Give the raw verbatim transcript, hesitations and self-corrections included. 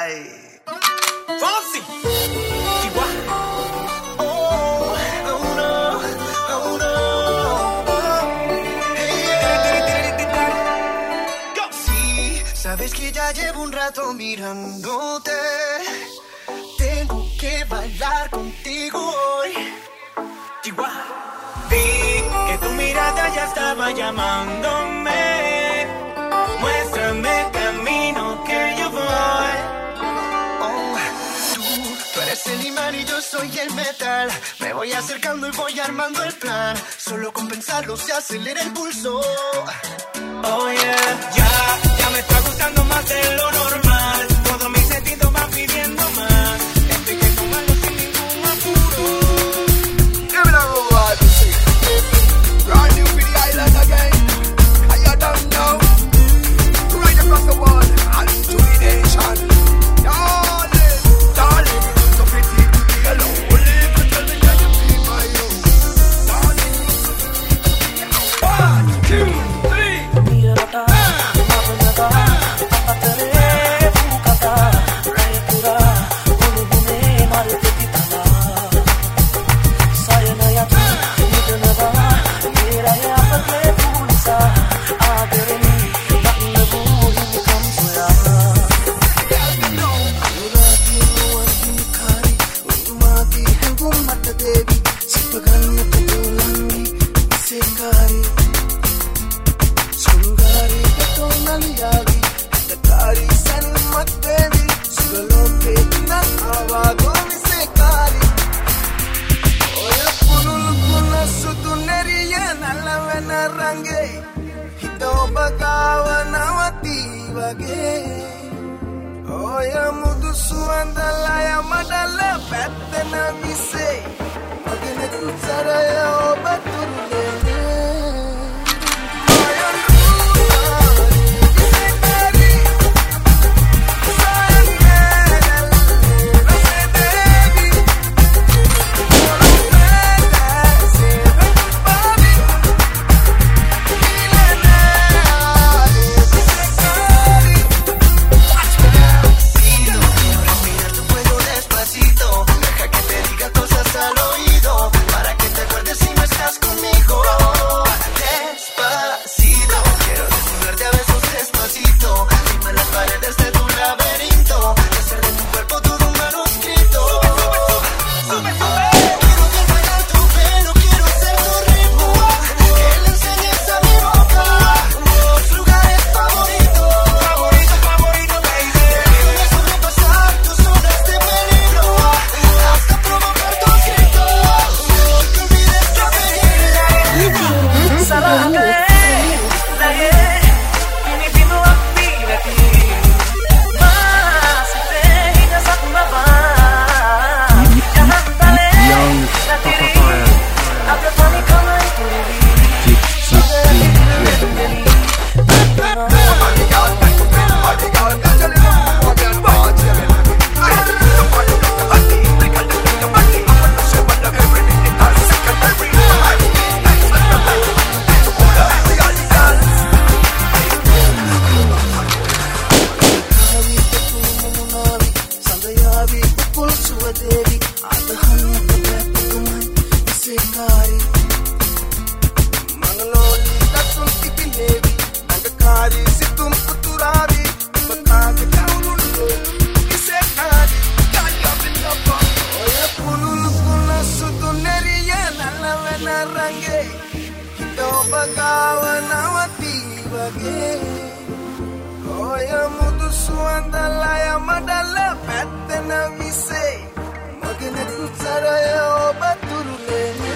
Ay. Fonsi. Chihuahua. Oh, oh no, oh no. Sí, sabes que ya llevo un rato mirándote. Tengo que bailar contigo hoy. Chihuahua. Vi que tu mirada ya estaba llamándome. Muéstrame el camino que yo voy. Oh, tú, tú eres el imán y yo soy el metal. Me voy acercando y voy armando el plan. Solo con pensarlo se acelera el pulso. Oh yeah, ya, ya me está gustando más de lo normal. Todos mis sentidos van pidiendo más. Estoy que tomarlo sin ningún apuro. Give it a roll, brand new for the island again. And you don't know. Right across the world and to the nation. Darling, darling, so pretty to be alone. Only you can tell me that you be my own. Darling, one, two, three. Magnet Saraya Obaturu